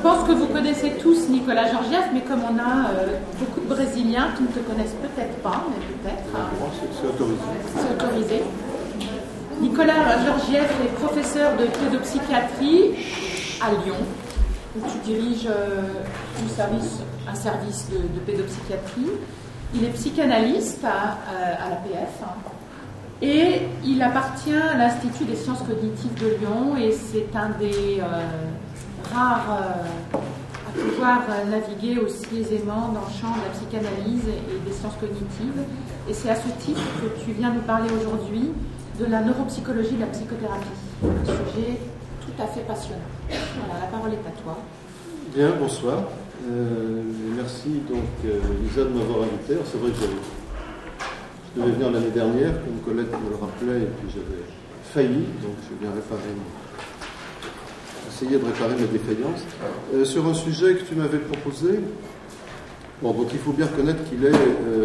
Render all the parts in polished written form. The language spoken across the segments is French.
pense que vous connaissez tous Nicolas Georgieff, mais comme on a beaucoup de Brésiliens qui ne te connaissent peut-être pas, mais peut-être. C'est autorisé. C'est autorisé. Nicolas Georgieff est professeur de pédopsychiatrie à Lyon, où tu diriges un service de pédopsychiatrie. Il est psychanalyste à l'APF. Et il appartient à l'Institut des sciences cognitives de Lyon et c'est un des rares à pouvoir naviguer aussi aisément dans le champ de la psychanalyse et des sciences cognitives. Et c'est à ce titre que tu viens nous parler aujourd'hui de la neuropsychologie de la psychothérapie. Un sujet tout à fait passionnant. Voilà, la parole est à toi. Bien, bonsoir. Merci donc Lisa de m'avoir invité. C'est vrai que je devais venir l'année dernière, comme Colette me le rappelait, et puis j'avais failli, donc je viens essayer de réparer mes défaillances. Sur un sujet que tu m'avais proposé, bon, donc il faut bien reconnaître qu'il est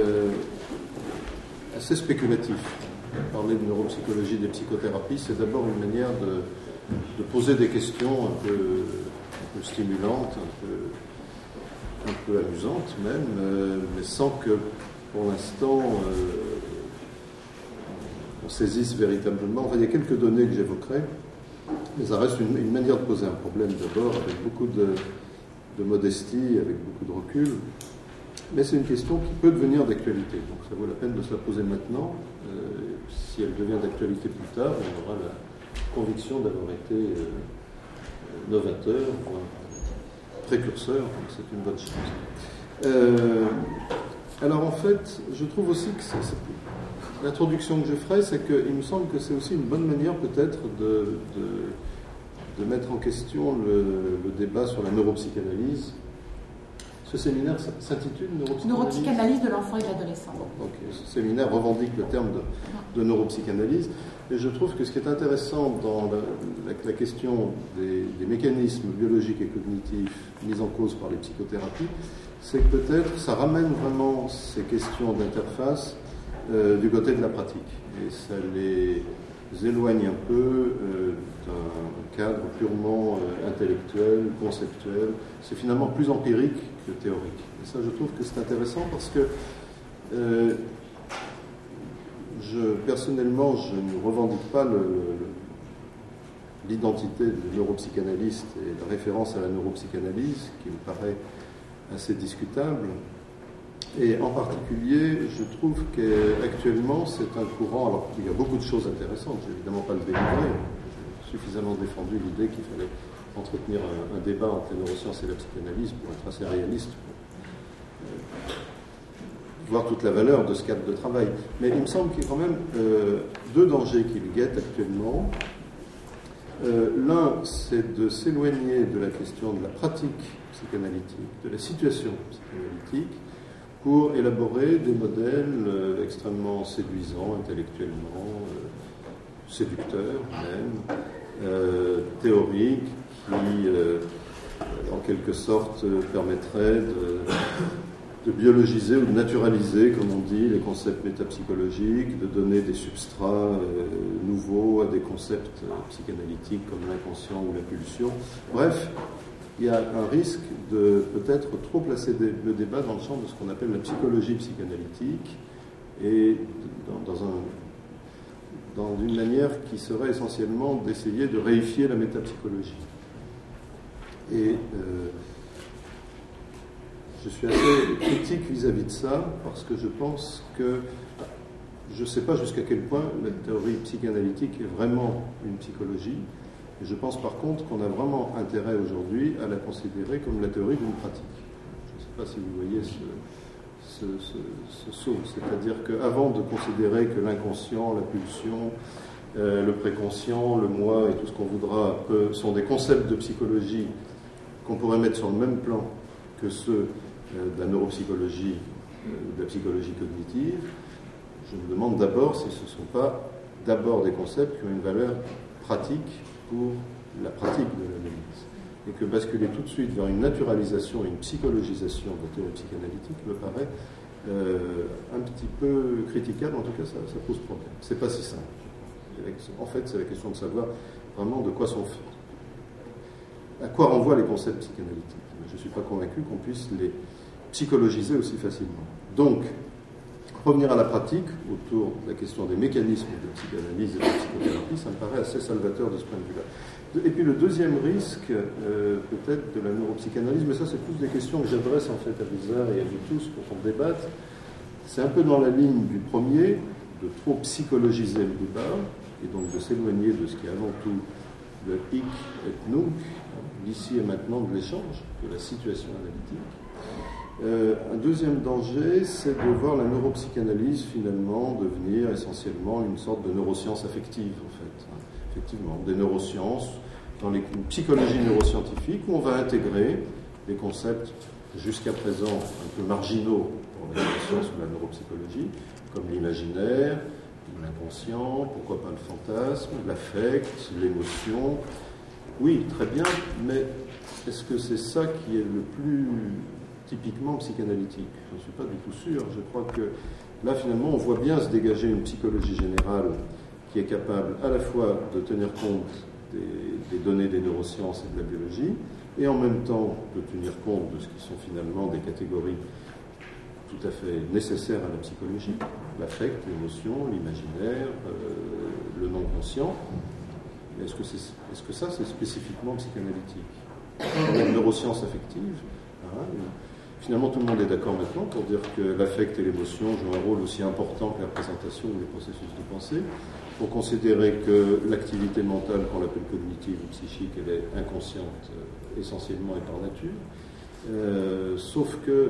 assez spéculatif. Parler de neuropsychologie des psychothérapies, c'est d'abord une manière de poser des questions un peu stimulantes, un peu amusantes même, mais sans que pour l'instant on saisisse véritablement. Enfin, il y a quelques données que j'évoquerai, mais ça reste une manière de poser un problème d'abord, avec beaucoup de modestie, avec beaucoup de recul. Mais c'est une question qui peut devenir d'actualité. Donc ça vaut la peine de se la poser maintenant. Si elle devient d'actualité plus tard, on aura la conviction d'avoir été novateur, voire précurseur, donc c'est une bonne chose. Alors en fait, je trouve aussi que l'introduction que je ferai, c'est qu'il me semble que c'est aussi une bonne manière peut-être de mettre en question le débat sur la neuropsychanalyse. Ce séminaire s'intitule Neuropsychanalyse de l'enfant et de l'adolescent. Bon, okay. Ce séminaire revendique le terme de neuropsychanalyse, et je trouve que ce qui est intéressant dans la question des mécanismes biologiques et cognitifs mis en cause par les psychothérapies, c'est que peut-être ça ramène vraiment ces questions d'interface du côté de la pratique, et ça les éloigne un peu d'un cadre purement intellectuel, conceptuel. C'est finalement plus empirique que théorique. Et ça, je trouve que c'est intéressant parce que personnellement, je ne revendique pas l'identité de neuropsychanalyste et la référence à la neuropsychanalyse, qui me paraît assez discutable. Et en particulier, je trouve qu'actuellement, c'est un courant, alors qu'il y a beaucoup de choses intéressantes, je n'ai évidemment pas le délivrer, j'ai suffisamment défendu l'idée qu'il fallait entretenir un débat entre les neurosciences et la psychanalyse pour être assez réaliste, pour voir toute la valeur de ce cadre de travail. Mais il me semble qu'il y a quand même deux dangers qui le guettent actuellement. L'un, c'est de s'éloigner de la question de la pratique psychanalytique, de la situation psychanalytique, pour élaborer des modèles extrêmement séduisants, intellectuellement, séducteurs même, théoriques, qui, en quelque sorte, permettraient de biologiser ou de naturaliser, comme on dit, les concepts métapsychologiques, de donner des substrats nouveaux à des concepts psychanalytiques comme l'inconscient ou la pulsion. Bref, il y a un risque de peut-être trop placer le débat dans le champ de ce qu'on appelle la psychologie psychanalytique et dans une manière qui serait essentiellement d'essayer de réifier la métapsychologie. Et je suis assez critique vis-à-vis de ça parce que je pense que je ne sais pas jusqu'à quel point la théorie psychanalytique est vraiment une psychologie. Et je pense par contre qu'on a vraiment intérêt aujourd'hui à la considérer comme la théorie d'une pratique. Je ne sais pas si vous voyez ce saut. C'est-à-dire qu'avant de considérer que l'inconscient, la pulsion, le préconscient, le moi et tout ce qu'on voudra sont des concepts de psychologie qu'on pourrait mettre sur le même plan que ceux de la neuropsychologie, de la psychologie cognitive, je me demande d'abord si ce ne sont pas d'abord des concepts qui ont une valeur pratique pour la pratique de l'analyse. Et que basculer tout de suite vers une naturalisation et une psychologisation de la théorie psychanalytique me paraît un petit peu critiquable, en tout cas ça pose problème. C'est pas si simple. En fait, c'est la question de savoir vraiment de quoi sont faits. à quoi renvoient les concepts psychanalytiques. Je ne suis pas convaincu qu'on puisse les psychologiser aussi facilement. Donc, revenir à la pratique autour de la question des mécanismes de psychanalyse et de psychothérapie, ça me paraît assez salvateur de ce point de vue-là. Et puis le deuxième risque, peut-être, de la neuropsychanalyse, mais ça c'est plus des questions que j'adresse en fait à Lisa et à vous tous pour qu'on débatte, c'est un peu dans la ligne du premier, de trop psychologiser le débat, et donc de s'éloigner de ce qui est avant tout le hic et nunc, l'ici et maintenant de l'échange, de la situation analytique. Un deuxième danger, c'est de voir la neuropsychanalyse finalement devenir essentiellement une sorte de neuroscience affective, en fait. Effectivement, des neurosciences, dans les psychologies neuroscientifiques, où on va intégrer des concepts jusqu'à présent un peu marginaux pour la neuroscience ou la neuropsychologie, comme l'imaginaire, l'inconscient, pourquoi pas le fantasme, l'affect, l'émotion. Oui, très bien, mais est-ce que c'est ça qui est le plus typiquement psychanalytique? Je ne suis pas du tout sûr. Je crois que là, finalement, on voit bien se dégager une psychologie générale qui est capable à la fois de tenir compte des données des neurosciences et de la biologie, et en même temps de tenir compte de ce qui sont finalement des catégories tout à fait nécessaires à la psychologie, l'affect, l'émotion, l'imaginaire, le non-conscient. Est-ce que ça, c'est spécifiquement psychanalytique? La neuroscience affective, finalement tout le monde est d'accord maintenant pour dire que l'affect et l'émotion jouent un rôle aussi important que la représentation ou les processus de pensée, pour considérer que l'activité mentale, qu'on l'appelle cognitive ou psychique, elle est inconsciente essentiellement et par nature. Sauf que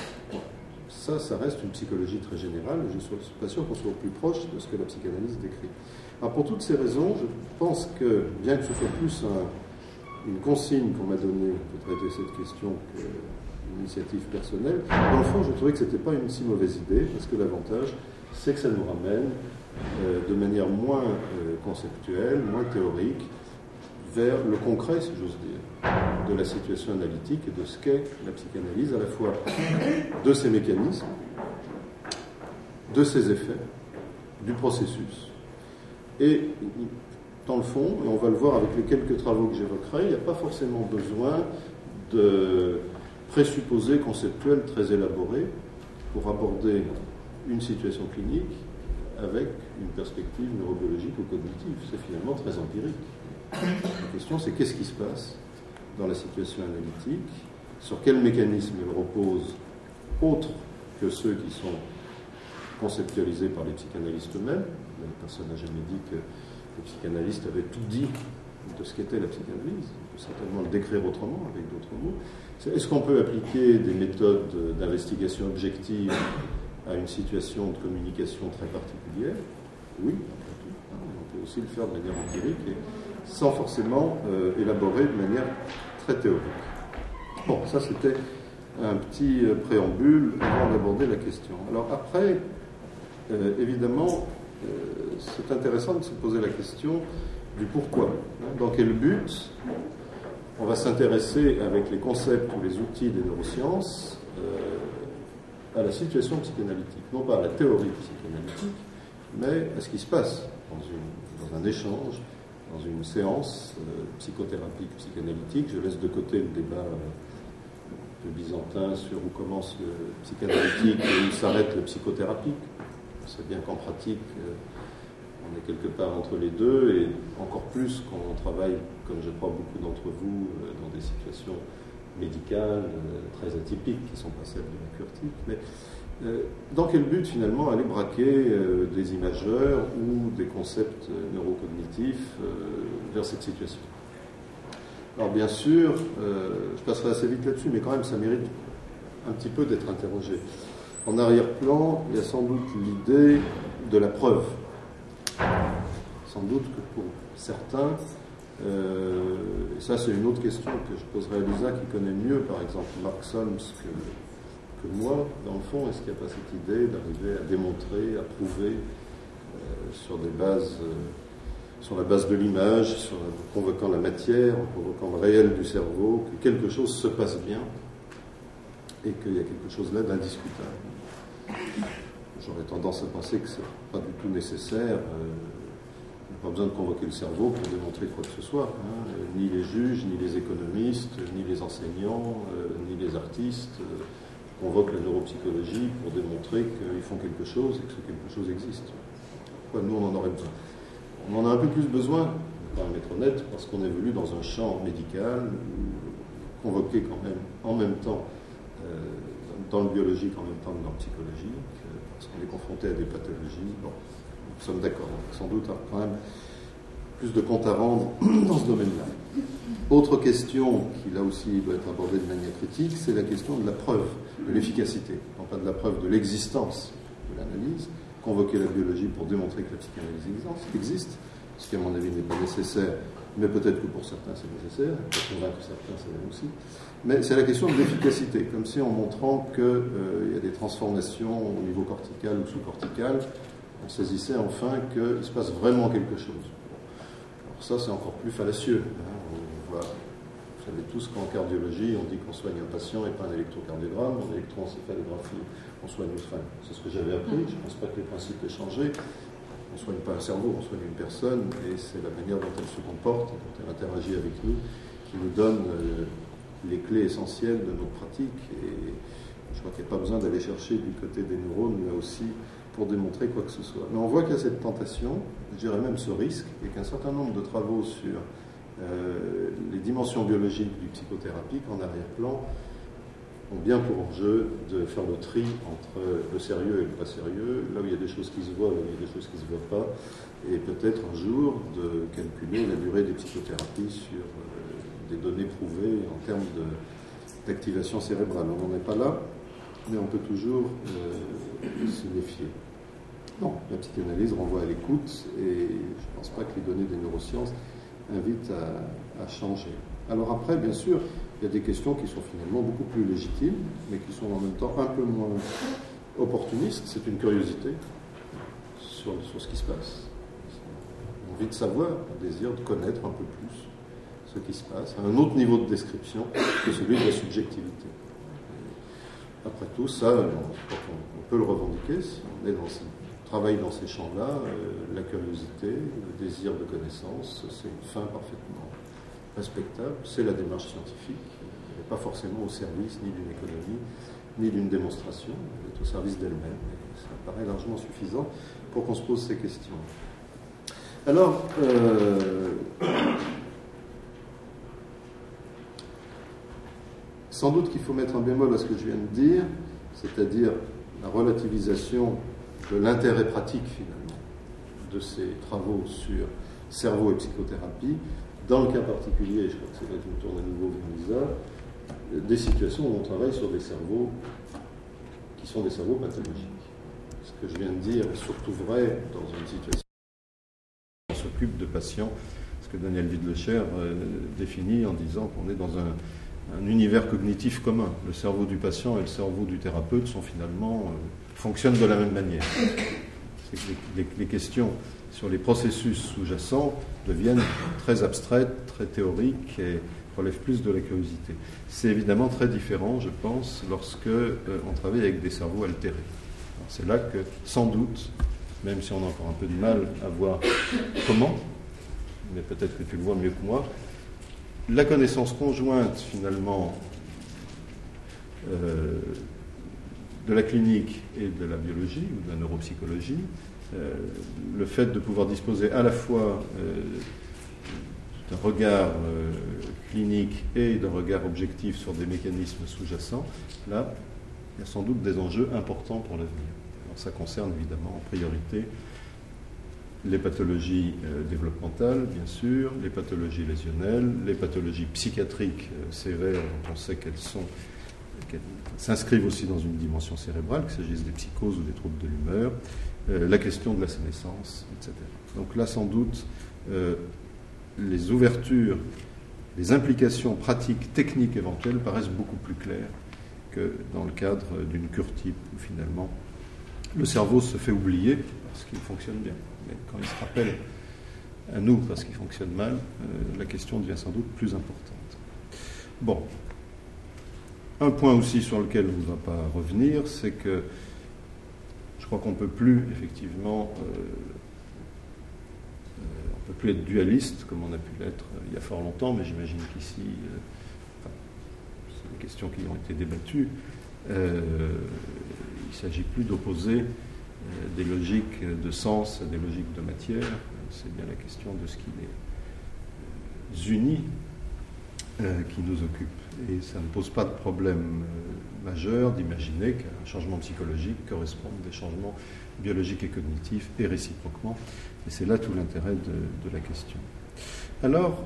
ça reste une psychologie très générale, et je ne suis pas sûr qu'on soit au plus proche de ce que la psychanalyse décrit. Alors pour toutes ces raisons, je pense que, bien que ce soit plus une consigne qu'on m'a donnée pour traiter cette question qu'une initiative personnelle, dans le fond, je trouvais que ce n'était pas une si mauvaise idée, parce que l'avantage, c'est que ça nous ramène de manière moins conceptuelle, moins théorique, vers le concret, si j'ose dire, de la situation analytique et de ce qu'est la psychanalyse, à la fois de ses mécanismes, de ses effets, du processus. Et dans le fond, et on va le voir avec les quelques travaux que j'évoquerai, il n'y a pas forcément besoin de présupposés conceptuels très élaborés pour aborder une situation clinique avec une perspective neurobiologique ou cognitive. C'est finalement très empirique. La question, c'est qu'est-ce qui se passe dans la situation analytique, sur quels mécanismes elle repose, autres que ceux qui sont conceptualisés par les psychanalystes eux-mêmes. Personne n'a jamais dit que les psychanalystes avaient tout dit de ce qu'était la psychanalyse. On peut certainement le décrire autrement, avec d'autres mots. Est-ce qu'on peut appliquer des méthodes d'investigation objective à une situation de communication très particulière? Oui, après tout. On peut aussi le faire de manière empirique et sans forcément élaborer de manière très théorique. Bon, ça c'était un petit préambule avant d'aborder la question. Alors après, évidemment, c'est intéressant de se poser la question du pourquoi. Dans quel but on va s'intéresser avec les concepts ou les outils des neurosciences à la situation psychanalytique, non pas à la théorie psychanalytique, mais à ce qui se passe dans un échange, dans une séance psychothérapique, psychanalytique. Je laisse de côté le débat de byzantin sur où commence le psychanalytique et où s'arrête le psychothérapique. C'est bien qu'en pratique, on est quelque part entre les deux, et encore plus quand on travaille, comme je crois beaucoup d'entre vous, dans des situations médicales très atypiques, qui ne sont pas celles de la curative. Mais dans quel but, finalement, aller braquer des imageurs ou des concepts neurocognitifs vers cette situation? Alors, bien sûr, je passerai assez vite là-dessus, mais quand même, ça mérite un petit peu d'être interrogé. En arrière-plan, il y a sans doute l'idée de la preuve. Sans doute que pour certains, et ça c'est une autre question que je poserai à Lisa, qui connaît mieux par exemple Mark Solms que moi, dans le fond, est-ce qu'il n'y a pas cette idée d'arriver à démontrer, à prouver sur la base de l'image, en convoquant la matière, en convoquant le réel du cerveau, que quelque chose se passe bien et qu'il y a quelque chose là d'indiscutable. J'aurais tendance à penser que ce n'est pas du tout nécessaire n'a pas besoin de convoquer le cerveau pour démontrer quoi que ce soit. Ni les juges, ni les économistes, ni les enseignants, ni les artistes convoquent la neuropsychologie pour démontrer qu'ils font quelque chose et que ce quelque chose existe. Pourquoi nous, on en aurait besoin? On en a un peu plus besoin, pour être honnête, parce qu'on évolue dans un champ médical, convoqué quand même en même temps dans le biologique, en même temps que dans le psychologique, parce qu'on est confronté à des pathologies. Bon, nous sommes d'accord, sans doute quand même plus de compte à rendre dans ce domaine-là. Autre question qui, là aussi, doit être abordée de manière critique, c'est la question de la preuve, de l'efficacité. Non pas de la preuve de l'existence de l'analyse, convoquer la biologie pour démontrer que la psychanalyse existe, ce qui, à mon avis, n'est pas nécessaire, mais peut-être que pour certains, c'est nécessaire, pour convaincre certains, c'est même aussi. Mais c'est la question de l'efficacité, comme si en montrant qu'il y a des transformations au niveau cortical ou sous-cortical, on saisissait enfin qu'il se passe vraiment quelque chose. Alors ça, c'est encore plus fallacieux. On voit, vous savez tous qu'en cardiologie, on dit qu'on soigne un patient et pas un électrocardiogramme, en électroencéphalographie, on soigne une femme. C'est ce que j'avais appris, je ne pense pas que les principes aient changé. On ne soigne pas un cerveau, on soigne une personne, et c'est la manière dont elle se comporte, dont elle interagit avec nous, qui nous donne les clés essentielles de nos pratiques. Et je crois qu'il n'y a pas besoin d'aller chercher du côté des neurones, là aussi, pour démontrer quoi que ce soit. Mais on voit qu'il y a cette tentation, je dirais même ce risque, et qu'un certain nombre de travaux sur les dimensions biologiques du psychothérapie, en arrière-plan, ont bien pour enjeu de faire le tri entre le sérieux et le pas sérieux, là où il y a des choses qui se voient, là où il y a des choses qui ne se voient pas, et peut-être un jour de calculer la durée des psychothérapies sur des données prouvées en termes d'activation cérébrale. On n'en est pas là, mais on peut toujours se méfier. Non, la psychanalyse renvoie à l'écoute, et je ne pense pas que les données des neurosciences invitent à changer. Alors après, bien sûr, il y a des questions qui sont finalement beaucoup plus légitimes, mais qui sont en même temps un peu moins opportunistes. C'est une curiosité sur ce qui se passe. Envie de savoir, un désir de connaître un peu plus ce qui se passe, à un autre niveau de description que celui de la subjectivité. Et après tout, ça, on peut le revendiquer si on est travaille dans ces champs-là. La curiosité, le désir de connaissance, c'est une fin parfaitement respectable, c'est la démarche scientifique, elle n'est pas forcément au service ni d'une économie, ni d'une démonstration, elle est au service d'elle-même, et ça paraît largement suffisant pour qu'on se pose ces questions. Alors, sans doute qu'il faut mettre un bémol à ce que je viens de dire, c'est-à-dire la relativisation de l'intérêt pratique, finalement, de ces travaux sur cerveau et psychothérapie. Dans le cas particulier, je crois que c'est là que je me tourne à nouveau vers Lisa, des situations où on travaille sur des cerveaux qui sont des cerveaux pathologiques. Ce que je viens de dire est surtout vrai dans une situation où on s'occupe de patients, ce que Daniel Widlecher définit en disant qu'on est dans un univers cognitif commun. Le cerveau du patient et le cerveau du thérapeute sont finalement fonctionnent de la même manière. C'est que les questions sur les processus sous-jacents deviennent très abstraites, très théoriques et relèvent plus de la curiosité. C'est évidemment très différent, je pense, lorsque on travaille avec des cerveaux altérés. Alors, c'est là que, sans doute, même si on a encore un peu de mal à voir comment, mais peut-être que tu le vois mieux que moi, la connaissance conjointe, finalement, de la clinique et de la biologie, ou de la neuropsychologie, le fait de pouvoir disposer à la fois d'un regard clinique et d'un regard objectif sur des mécanismes sous-jacents, là, il y a sans doute des enjeux importants pour l'avenir. Alors, ça concerne évidemment en priorité les pathologies développementales, bien sûr, les pathologies lésionnelles, les pathologies psychiatriques sévères, dont on sait qu'elles s'inscrivent aussi dans une dimension cérébrale, qu'il s'agisse des psychoses ou des troubles de l'humeur, la question de la sénescence, etc. Donc là, sans doute, les ouvertures, les implications pratiques, techniques éventuelles paraissent beaucoup plus claires que dans le cadre d'une cure type où finalement le cerveau se fait oublier parce qu'il fonctionne bien. Mais quand il se rappelle à nous parce qu'il fonctionne mal, la question devient sans doute plus importante. Bon. Un point aussi sur lequel on ne va pas revenir, c'est que je crois qu'on ne peut plus effectivement On ne peut plus être dualiste comme on a pu l'être il y a fort longtemps, mais j'imagine qu'ici, c'est des questions qui ont été débattues. Il ne s'agit plus d'opposer des logiques de sens à des logiques de matière. C'est bien la question de ce qui les unit qui nous occupe. Et ça ne pose pas de problème majeur d'imaginer qu'un changement psychologique corresponde à des changements biologiques et cognitifs, et réciproquement. Et c'est là tout l'intérêt de la question. Alors,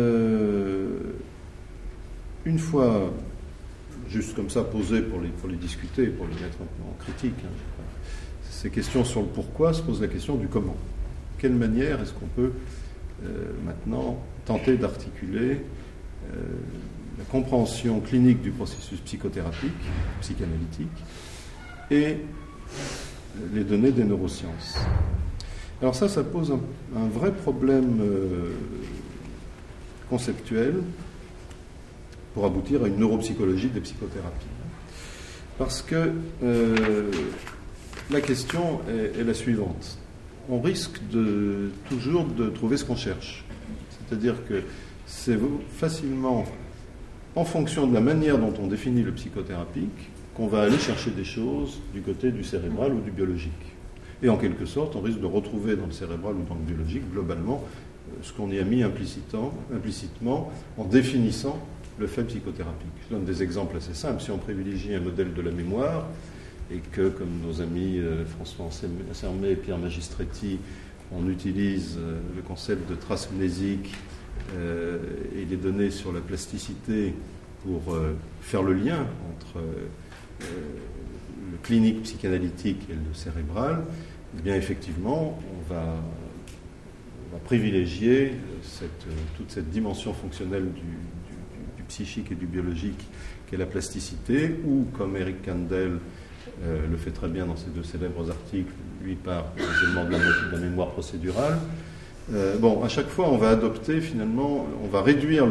une fois, juste comme ça, posées pour les discuter, pour les mettre un peu en critique, ces questions sur le pourquoi se pose la question du comment. De quelle manière est-ce qu'on peut maintenant tenter d'articuler la compréhension clinique du processus psychothérapique, psychanalytique, et les données des neurosciences. Alors ça pose un vrai problème conceptuel pour aboutir à une neuropsychologie des psychothérapies. Parce que la question est la suivante. On risque toujours de trouver ce qu'on cherche. C'est-à-dire que c'est facilement en fonction de la manière dont on définit le psychothérapique qu'on va aller chercher des choses du côté du cérébral ou du biologique. Et en quelque sorte, on risque de retrouver dans le cérébral ou dans le biologique, globalement, ce qu'on y a mis implicitement en définissant le fait psychothérapique. Je donne des exemples assez simples. Si on privilégie un modèle de la mémoire, et que, comme nos amis François Ansermet et Pierre Magistretti, on utilise le concept de trace mnésique et les données sur la plasticité pour faire le lien entre le clinique psychanalytique et le cérébral, eh bien effectivement, on va privilégier toute cette dimension fonctionnelle du psychique et du biologique qu'est la plasticité, ou comme Eric Kandel le fait très bien dans ses deux célèbres articles, lui parle essentiellement de la mémoire procédurale. À chaque fois, on va adopter finalement, on va réduire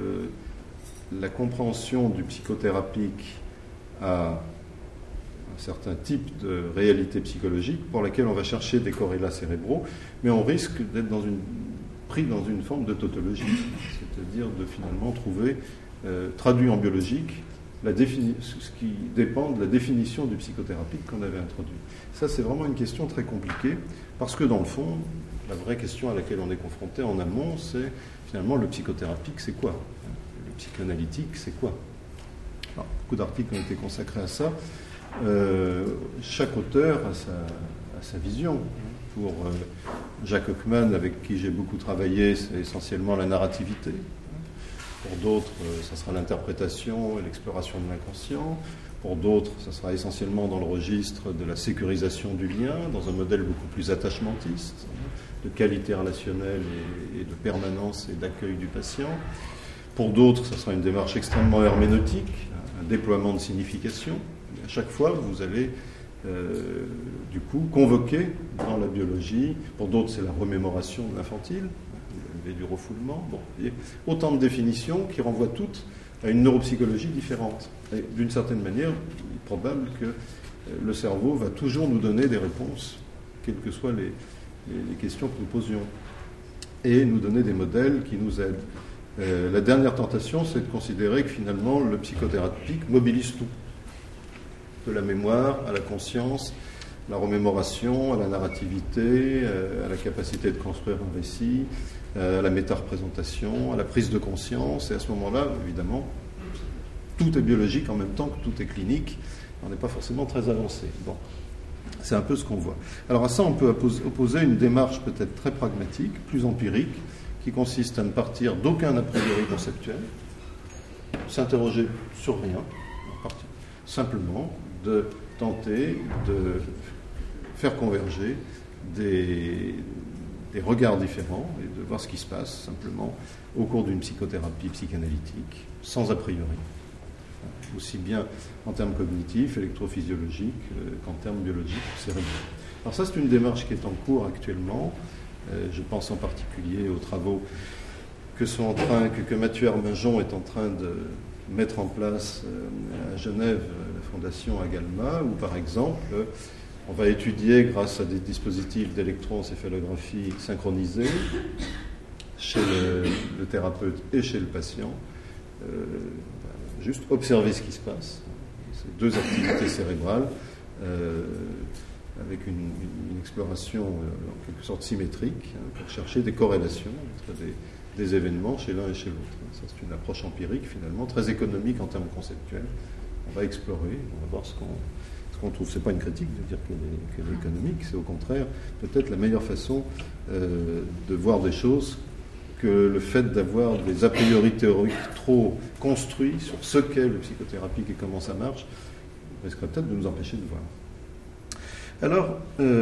la compréhension du psychothérapique à un certain type de réalité psychologique pour laquelle on va chercher des corrélats cérébraux, mais on risque d'être pris dans une forme de tautologie, c'est-à-dire de finalement trouver, traduit en biologique, ce qui dépend de la définition du psychothérapique qu'on avait introduit. Ça, c'est vraiment une question très compliquée, parce que dans le fond, la vraie question à laquelle on est confronté en amont, c'est finalement le psychothérapique, c'est quoi ? Le psychanalytique, c'est quoi ? Alors, beaucoup d'articles ont été consacrés à ça. Chaque auteur a sa vision. Pour Jacques Hockman, avec qui j'ai beaucoup travaillé, c'est essentiellement la narrativité. Pour d'autres, ça sera l'interprétation et l'exploration de l'inconscient. Pour d'autres, ça sera essentiellement dans le registre de la sécurisation du lien, dans un modèle beaucoup plus attachementiste, de qualité relationnelle et de permanence et d'accueil du patient. Pour d'autres, ça sera une démarche extrêmement herméneutique, un déploiement de signification. Et à chaque fois, vous allez du coup convoquer dans la biologie. Pour d'autres, c'est la remémoration de l'infantile, du refoulement. Il y a autant de définitions qui renvoient toutes à une neuropsychologie différente. Et d'une certaine manière, il est probable que le cerveau va toujours nous donner des réponses, quelles que soient les questions que nous posions, et nous donner des modèles qui nous aident. La dernière tentation, c'est de considérer que finalement, le psychothérapique mobilise tout, de la mémoire à la conscience, la remémoration, à la narrativité, à la capacité de construire un récit, à la métareprésentation, à la prise de conscience. Et à ce moment-là, évidemment, tout est biologique en même temps que tout est clinique. On n'est pas forcément très avancé. C'est un peu ce qu'on voit. Alors à ça, on peut opposer une démarche peut-être très pragmatique, plus empirique, qui consiste à ne partir d'aucun a priori conceptuel, s'interroger sur rien, simplement de tenter de faire converger des regards différents et de voir ce qui se passe simplement au cours d'une psychothérapie psychanalytique, sans a priori, aussi bien en termes cognitifs, électrophysiologiques, qu'en termes biologiques ou cérébraux. Alors ça, c'est une démarche qui est en cours actuellement. Je pense en particulier aux travaux que Mathieu Arminjon est en train de mettre en place à Genève, la fondation Agalma, où par exemple On va étudier, grâce à des dispositifs d'électroencéphalographie synchronisés, chez le thérapeute et chez le patient, juste observer ce qui se passe. Ces deux activités cérébrales, avec une exploration en quelque sorte symétrique, pour chercher des corrélations entre des événements chez l'un et chez l'autre. Ça, c'est une approche empirique, finalement, très économique en termes conceptuels. On va explorer, on va voir ce qu'on trouve. Ce n'est pas une critique de dire qu'elle est économique, c'est au contraire peut-être la meilleure façon de voir des choses que le fait d'avoir des a priori théoriques trop construits sur ce qu'est le psychothérapique et comment ça marche risquerait peut-être de nous empêcher de voir. Alors,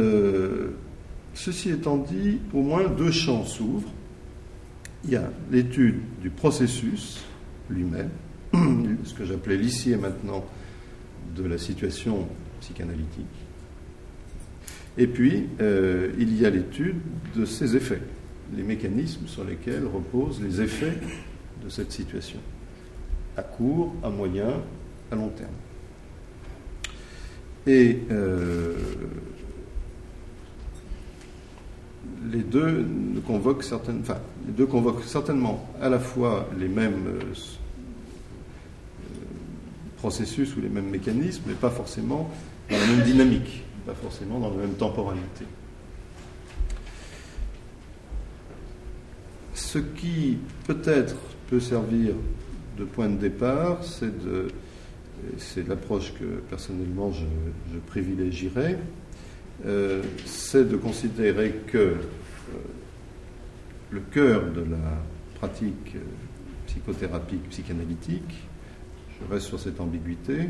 ceci étant dit, au moins deux champs s'ouvrent. Il y a l'étude du processus lui-même, ce que j'appelais l'ici et maintenant de la situation psychanalytique. Et puis, il y a l'étude de ses effets, les mécanismes sur lesquels reposent les effets de cette situation, à court, à moyen, à long terme. Et les deux convoquent certainement à la fois les mêmes processus ou les mêmes mécanismes, mais pas forcément dans la même dynamique, pas forcément dans la même temporalité. Ce qui peut-être peut servir de point de départ, c'est l'approche que personnellement je privilégierais, c'est de considérer que le cœur de la pratique psychothérapique, psychanalytique, je reste sur cette ambiguïté,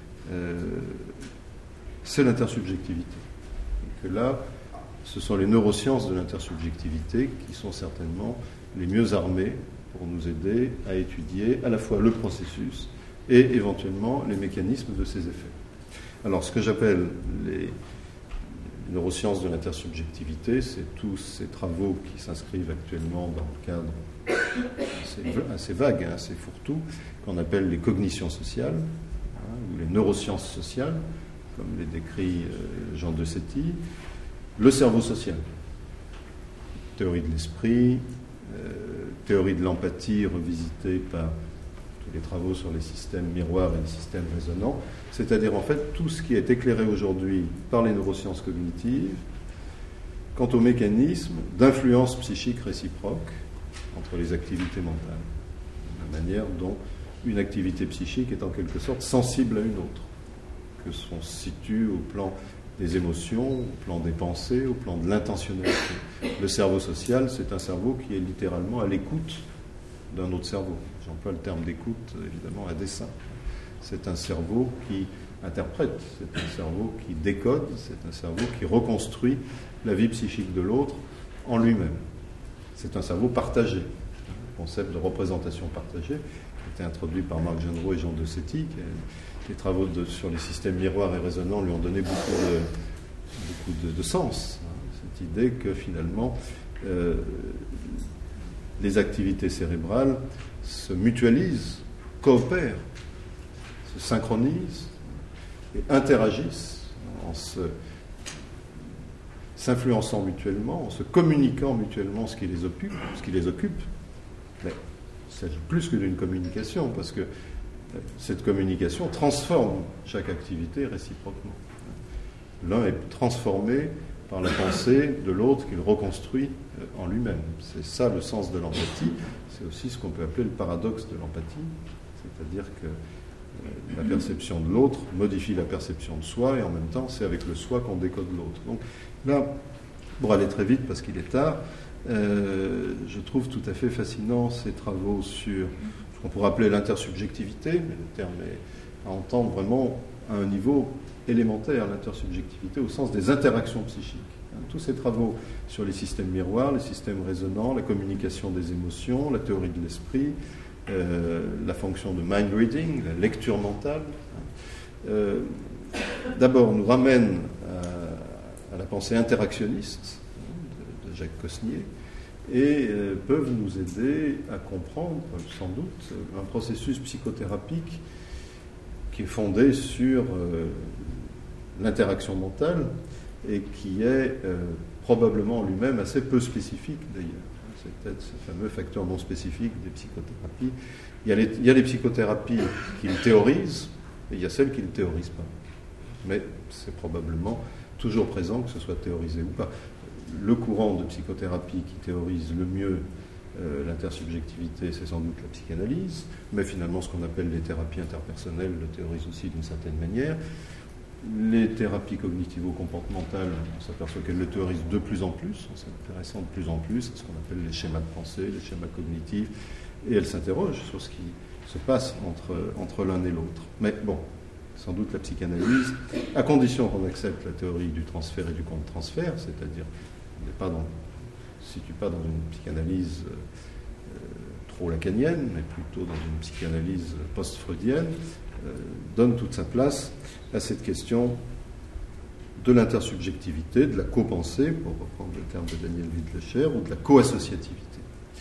c'est l'intersubjectivité. Et que là, ce sont les neurosciences de l'intersubjectivité qui sont certainement les mieux armées pour nous aider à étudier à la fois le processus et éventuellement les mécanismes de ses effets. Alors, ce que j'appelle les neurosciences de l'intersubjectivité, c'est tous ces travaux qui s'inscrivent actuellement dans le cadre assez vague, assez fourre-tout, qu'on appelle les cognitions sociales, ou les neurosciences sociales, comme les décrit Jean de Setti, le cerveau social, théorie de l'esprit, théorie de l'empathie revisitée par tous les travaux sur les systèmes miroirs et les systèmes résonants, c'est-à-dire en fait tout ce qui est éclairé aujourd'hui par les neurosciences cognitives quant au mécanisme d'influence psychique réciproque entre les activités mentales, la manière dont une activité psychique est en quelque sorte sensible à une autre, que l'on se situe au plan des émotions, au plan des pensées, au plan de l'intentionnalité. Le cerveau social, c'est un cerveau qui est littéralement à l'écoute d'un autre cerveau. J'emploie le terme d'écoute, évidemment, à dessein. C'est un cerveau qui interprète, c'est un cerveau qui décode, c'est un cerveau qui reconstruit la vie psychique de l'autre en lui-même. C'est un cerveau partagé. Le concept de représentation partagée, qui a été introduit par Marc Genreau et Jean de Setti, les travaux sur les systèmes miroirs et résonants lui ont donné beaucoup de sens. Cette idée que finalement, les activités cérébrales se mutualisent, coopèrent, se synchronisent et interagissent en s'influençant mutuellement, en se communiquant mutuellement ce qui les occupe. Mais il s'agit plus que d'une communication, parce que cette communication transforme chaque activité réciproquement. L'un est transformé par la pensée de l'autre qu'il reconstruit en lui-même. C'est ça le sens de l'empathie. C'est aussi ce qu'on peut appeler le paradoxe de l'empathie, c'est-à-dire que la perception de l'autre modifie la perception de soi, et en même temps, c'est avec le soi qu'on décode l'autre. Donc là, pour aller très vite parce qu'il est tard, je trouve tout à fait fascinant ces travaux sur ce qu'on pourrait appeler l'intersubjectivité, mais le terme est à entendre vraiment à un niveau élémentaire, l'intersubjectivité au sens des interactions psychiques. Tous ces travaux sur les systèmes miroirs, les systèmes résonants, la communication des émotions, la théorie de l'esprit, la fonction de mind reading, la lecture mentale, d'abord nous ramènent à la pensée interactionniste de Jacques Cosnier et peuvent nous aider à comprendre, sans doute, un processus psychothérapique qui est fondé sur l'interaction mentale et qui est probablement lui-même assez peu spécifique d'ailleurs. C'est peut-être ce fameux facteur non spécifique des psychothérapies. Il y a les psychothérapies qui le théorisent et il y a celles qui ne le théorisent pas. Mais c'est probablement toujours présent, que ce soit théorisé ou pas. Le courant de psychothérapie qui théorise le mieux l'intersubjectivité, c'est sans doute la psychanalyse, mais finalement ce qu'on appelle les thérapies interpersonnelles le théorisent aussi d'une certaine manière. Les thérapies cognitivo-comportementales, on s'aperçoit qu'elles le théorisent de plus en plus, on s'intéresse de plus en plus à ce qu'on appelle les schémas de pensée, les schémas cognitifs, et elles s'interrogent sur ce qui se passe entre l'un et l'autre. Mais bon, sans doute la psychanalyse, à condition qu'on accepte la théorie du transfert et du contre-transfert, c'est-à-dire on ne se situe pas dans une psychanalyse trop lacanienne, mais plutôt dans une psychanalyse post-freudienne, donne toute sa place à cette question de l'intersubjectivité, de la copensée, pour reprendre le terme de Daniel Wildlescher, ou de la co-associativité.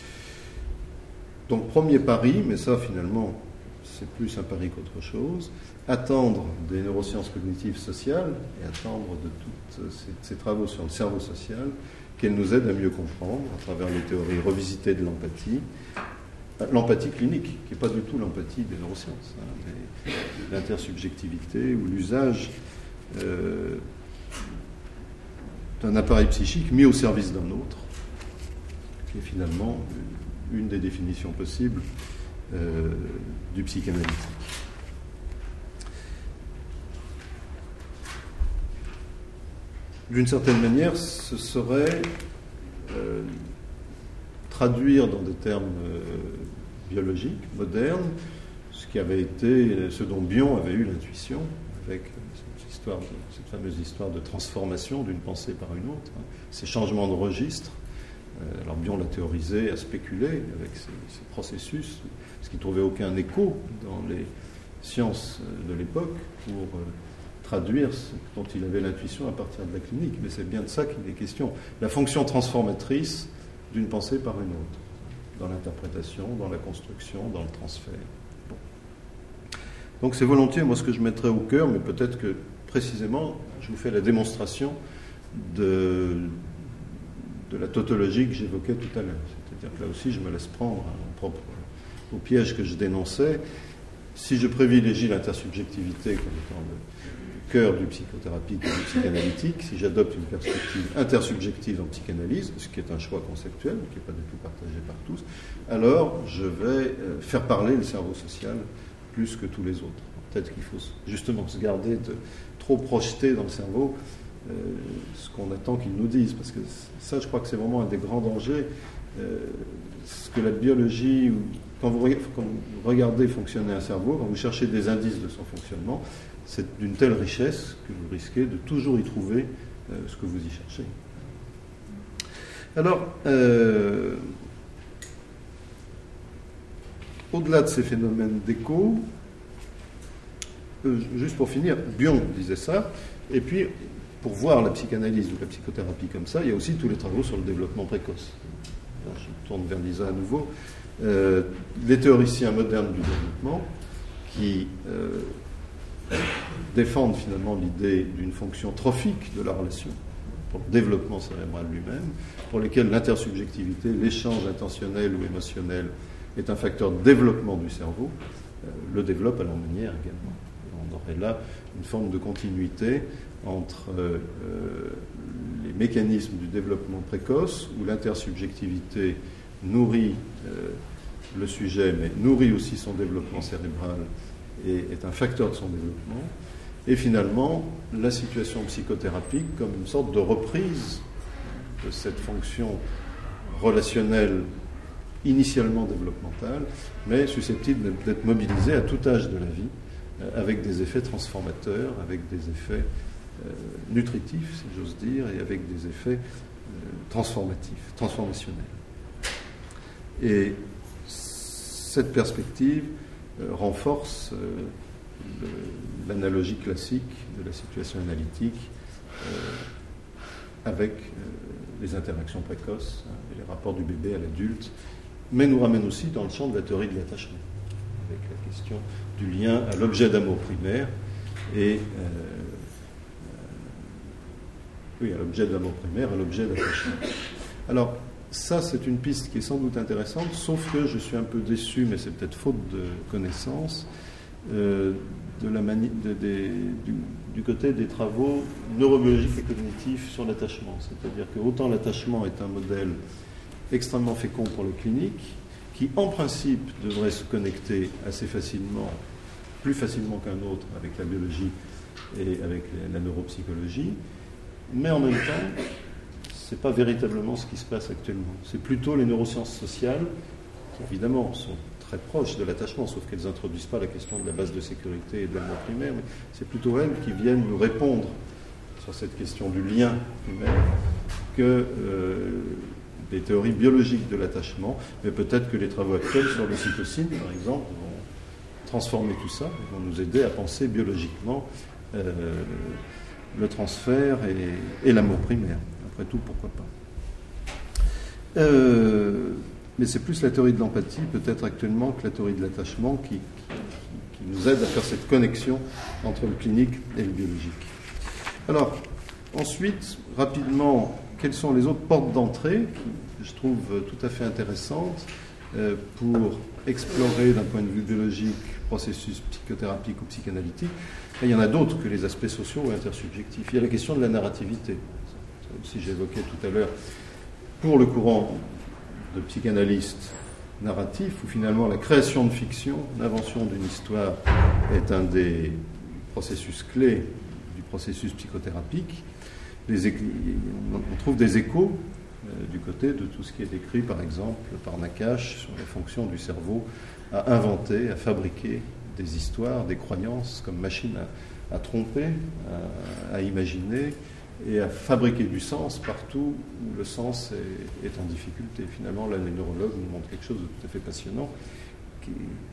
Donc, premier pari, mais ça finalement c'est plus un pari qu'autre chose, attendre des neurosciences cognitives sociales et attendre de tous ces travaux sur le cerveau social qu'elles nous aident à mieux comprendre à travers les théories revisitées de l'empathie clinique, qui n'est pas du tout l'empathie des neurosciences, mais l'intersubjectivité ou l'usage d'un appareil psychique mis au service d'un autre, qui est finalement une des définitions possibles du psychanalytique. D'une certaine manière, ce serait traduire dans des termes biologiques, modernes, ce dont Bion avait eu l'intuition, avec cette fameuse histoire de transformation d'une pensée par une autre, ces changements de registre. Alors Bion l'a théorisé, a spéculé avec ces processus, parce qu'il ne trouvait aucun écho dans les sciences de l'époque pour traduire ce dont il avait l'intuition à partir de la clinique. Mais c'est bien de ça qu'il est question. La fonction transformatrice d'une pensée par une autre, dans l'interprétation, dans la construction, dans le transfert. Bon. Donc c'est volontiers, moi, ce que je mettrais au cœur, mais peut-être que précisément, je vous fais la démonstration de la tautologie que j'évoquais tout à l'heure. C'est-à-dire que là aussi, je me laisse prendre au piège que je dénonçais. Si je privilégie l'intersubjectivité comme étant le cœur du psychothérapie et du psychanalytique, si j'adopte une perspective intersubjective en psychanalyse, ce qui est un choix conceptuel, qui n'est pas du tout partagé par tous, alors je vais faire parler le cerveau social plus que tous les autres. Peut-être qu'il faut justement se garder de trop projeter dans le cerveau ce qu'on attend qu'ils nous disent, parce que ça, je crois que c'est vraiment un des grands dangers. Ce que la biologie, quand vous regardez fonctionner un cerveau, quand vous cherchez des indices de son fonctionnement, c'est d'une telle richesse que vous risquez de toujours y trouver ce que vous y cherchez. Alors, au-delà de ces phénomènes d'écho, juste pour finir, Bion disait ça, et puis pour voir la psychanalyse ou la psychothérapie comme ça, il y a aussi tous les travaux sur le développement précoce. Alors, je tourne vers Lisa à nouveau. Les théoriciens modernes du développement qui défendent finalement l'idée d'une fonction trophique de la relation pour le développement cérébral lui-même, pour lesquels l'intersubjectivité, l'échange intentionnel ou émotionnel est un facteur de développement du cerveau, le développe à leur manière également. On aurait là une forme de continuité entre les mécanismes du développement précoce, où l'intersubjectivité nourrit le sujet, mais nourrit aussi son développement cérébral et est un facteur de son développement, et finalement la situation psychothérapique comme une sorte de reprise de cette fonction relationnelle initialement développementale, mais susceptible d'être mobilisée à tout âge de la vie, avec des effets transformateurs, avec des effets nutritifs, si j'ose dire, et avec des effets transformationnels. Et cette perspective renforce l'analogie classique de la situation analytique avec les interactions précoces et les rapports du bébé à l'adulte, mais nous ramène aussi dans le champ de la théorie de l'attachement, avec la question du lien à l'objet d'amour primaire et Oui, à l'objet de l'amour primaire, à l'objet d'attachement. Alors, ça, c'est une piste qui est sans doute intéressante, sauf que je suis un peu déçu, mais c'est peut-être faute de connaissance, du côté des travaux neurobiologiques et cognitifs sur l'attachement. C'est-à-dire que autant l'attachement est un modèle extrêmement fécond pour le clinique, qui en principe devrait se connecter assez facilement, plus facilement qu'un autre avec la biologie et avec la neuropsychologie, mais en même temps, ce n'est pas véritablement ce qui se passe actuellement. C'est plutôt les neurosciences sociales, qui évidemment sont très proches de l'attachement, sauf qu'elles n'introduisent pas la question de la base de sécurité et de l'amour primaire, mais c'est plutôt elles qui viennent nous répondre sur cette question du lien primaire que des théories biologiques de l'attachement, mais peut-être que les travaux actuels sur l'ocytocine, par exemple, vont transformer tout ça, et vont nous aider à penser biologiquement le transfert et l'amour primaire. Après tout, pourquoi pas. Mais c'est plus la théorie de l'empathie, peut-être actuellement, que la théorie de l'attachement qui nous aide à faire cette connexion entre le clinique et le biologique. Alors, ensuite, rapidement, quelles sont les autres portes d'entrée que je trouve tout à fait intéressantes pour explorer d'un point de vue biologique processus psychothérapique ou psychanalytique? Et il y en a d'autres que les aspects sociaux ou intersubjectifs. Il y a la question de la narrativité, ça aussi j'évoquais tout à l'heure, pour le courant de psychanalystes narratifs, où finalement la création de fiction, l'invention d'une histoire est un des processus clés du processus psychothérapique. On trouve des échos du côté de tout ce qui est décrit, par exemple, par Nakache sur les fonctions du cerveau à inventer, à fabriquer des histoires, des croyances comme machine à tromper, à imaginer et à fabriquer du sens partout où le sens est en difficulté. Finalement, là, les neurologues nous montrent quelque chose de tout à fait passionnant, qui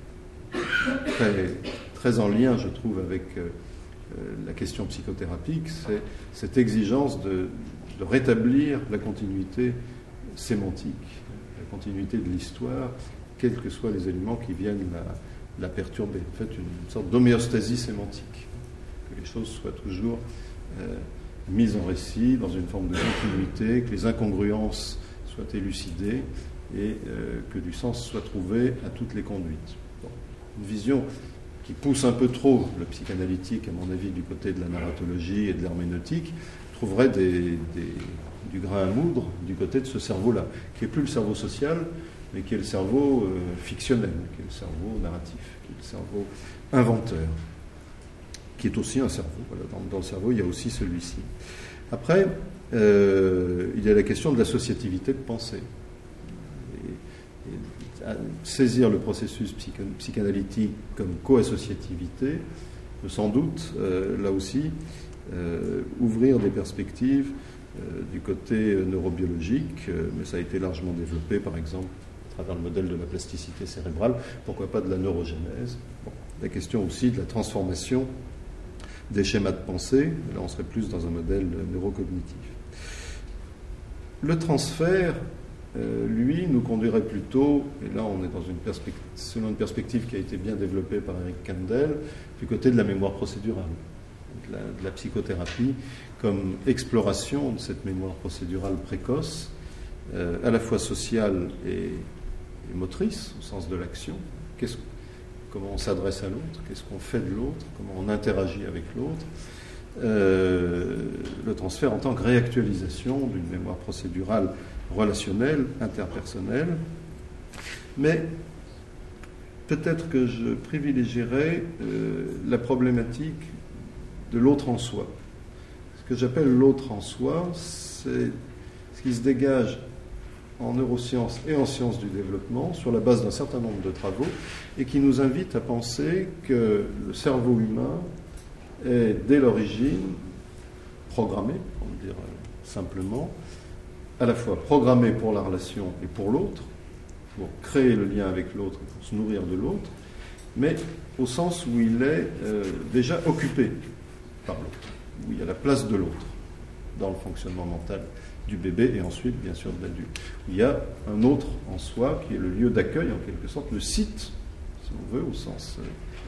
est très, très en lien, je trouve, avec la question psychothérapique, c'est cette exigence de rétablir la continuité sémantique, la continuité de l'histoire, quels que soient les éléments qui viennent la perturber. En fait, une sorte d'homéostasie sémantique, que les choses soient toujours mises en récit, dans une forme de continuité, que les incongruences soient élucidées et que du sens soit trouvé à toutes les conduites. Bon, une vision qui pousse un peu trop le psychanalytique, à mon avis, du côté de la narratologie et de l'herméneutique, trouverait du grain à moudre du côté de ce cerveau-là, qui n'est plus le cerveau social, mais qui est le cerveau fictionnel, qui est le cerveau narratif, qui est le cerveau inventeur, qui est aussi un cerveau. Voilà, dans le cerveau, il y a aussi celui-ci. Après, il y a la question de l'associativité de pensée. Saisir le processus psychanalytique comme co-associativité peut sans doute, là aussi, ouvrir des perspectives du côté neurobiologique, mais ça a été largement développé, par exemple, à travers le modèle de la plasticité cérébrale, pourquoi pas de la neurogénèse. Bon, la question aussi de la transformation des schémas de pensée, là on serait plus dans un modèle neurocognitif. Le transfert, lui, nous conduirait plutôt, et là on est dans selon une perspective qui a été bien développée par Eric Kandel, du côté de la mémoire procédurale, de la psychothérapie, comme exploration de cette mémoire procédurale précoce, à la fois sociale et motrice, au sens de l'action. Comment on s'adresse à l'autre, qu'est-ce qu'on fait de l'autre, comment on interagit avec l'autre. Le transfert en tant que réactualisation d'une mémoire procédurale relationnelle, interpersonnelle. Mais peut-être que je privilégierais la problématique de l'autre en soi. Ce que j'appelle l'autre en soi, c'est ce qui se dégage en neurosciences et en sciences du développement sur la base d'un certain nombre de travaux et qui nous invite à penser que le cerveau humain est dès l'origine programmé, pour le dire simplement, à la fois programmé pour la relation et pour l'autre, pour créer le lien avec l'autre, pour se nourrir de l'autre, mais au sens où il est déjà occupé par l'autre, où il y a la place de l'autre dans le fonctionnement mental du bébé et ensuite, bien sûr, de l'adulte. Il y a un autre en soi qui est le lieu d'accueil, en quelque sorte, le site, si on veut, au sens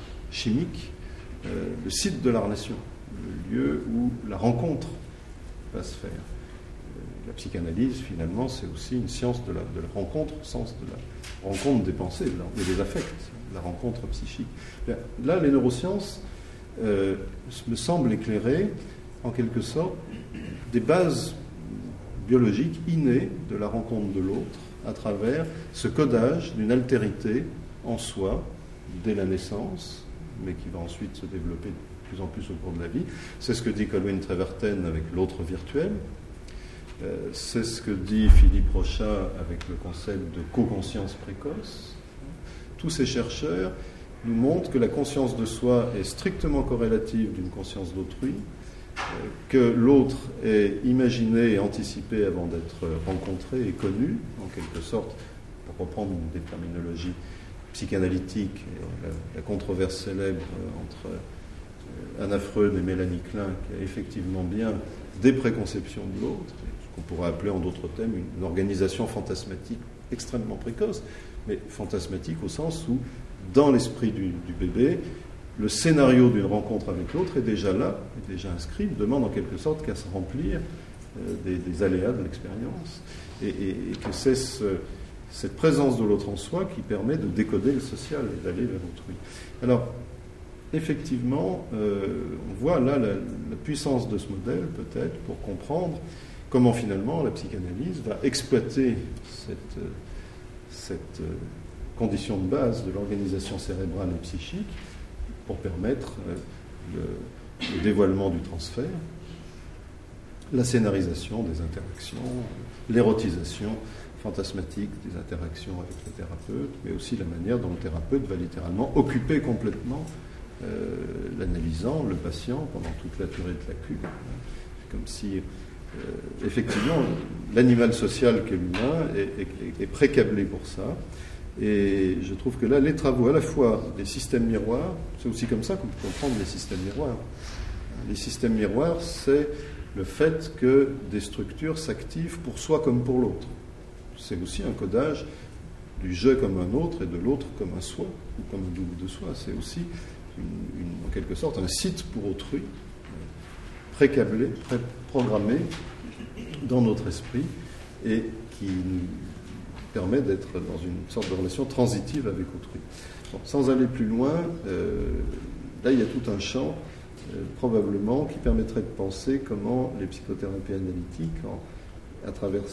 chimique, le site de la relation, le lieu où la rencontre va se faire. La psychanalyse, finalement, c'est aussi une science de la rencontre, au sens de la rencontre des pensées et des affects, la rencontre psychique. Là, les neurosciences me semblent éclairer, en quelque sorte, des bases biologiques innées de la rencontre de l'autre à travers ce codage d'une altérité en soi dès la naissance, mais qui va ensuite se développer de plus en plus au cours de la vie. C'est ce que dit Colwyn Treverton avec l'autre virtuel. C'est ce que dit Philippe Rochat avec le concept de co-conscience précoce. Tous ces chercheurs nous montrent que la conscience de soi est strictement corrélative d'une conscience d'autrui, que l'autre est imaginé et anticipé avant d'être rencontré et connu, en quelque sorte, pour reprendre des terminologies psychanalytiques, la controverse célèbre entre Anna Freud et Mélanie Klein, qui a effectivement bien des préconceptions de l'autre, ce qu'on pourrait appeler en d'autres termes une organisation fantasmatique extrêmement précoce, mais fantasmatique au sens où, dans l'esprit du bébé, le scénario d'une rencontre avec l'autre est déjà là, est déjà inscrit, il demande en quelque sorte qu'à se remplir des aléas de l'expérience, et que c'est cette présence de l'autre en soi qui permet de décoder le social et d'aller vers autrui. Alors, effectivement, on voit là la puissance de ce modèle, peut-être, pour comprendre comment finalement la psychanalyse va exploiter cette condition de base de l'organisation cérébrale et psychique pour permettre le dévoilement du transfert, la scénarisation des interactions, l'érotisation fantasmatique des interactions avec le thérapeute, mais aussi la manière dont le thérapeute va littéralement occuper complètement l'analysant, le patient, pendant toute la durée de la cure. C'est comme si, effectivement, l'animal social qu'est l'humain est précablé pour ça. Et je trouve que là, les travaux à la fois des systèmes miroirs, c'est aussi comme ça qu'on peut comprendre les systèmes miroirs. Les systèmes miroirs, c'est le fait que des structures s'activent pour soi comme pour l'autre. C'est aussi un codage du je comme un autre et de l'autre comme un soi, ou comme un double de soi. C'est aussi, en quelque sorte, un site pour autrui, précablé, préprogrammé dans notre esprit, et qui nous permet d'être dans une sorte de relation transitive avec autrui. Bon, sans aller plus loin, là il y a tout un champ, probablement, qui permettrait de penser comment les psychothérapies analytiques, à travers